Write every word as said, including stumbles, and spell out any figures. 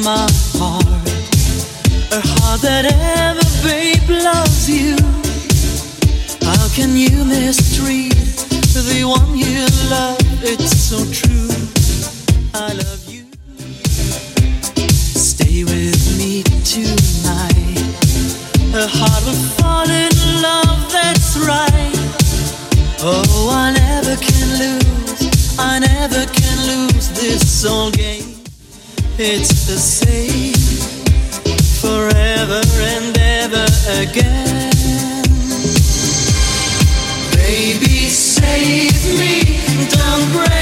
my heart, a heart that ever, babe, loves you. How can you mistreat the one you love? It's so true. I love you. Stay with me tonight. A heart will fall in love, that's right. Oh, I never can lose, I never can lose this soul game. It's the same forever and ever again. Baby, save me, don't break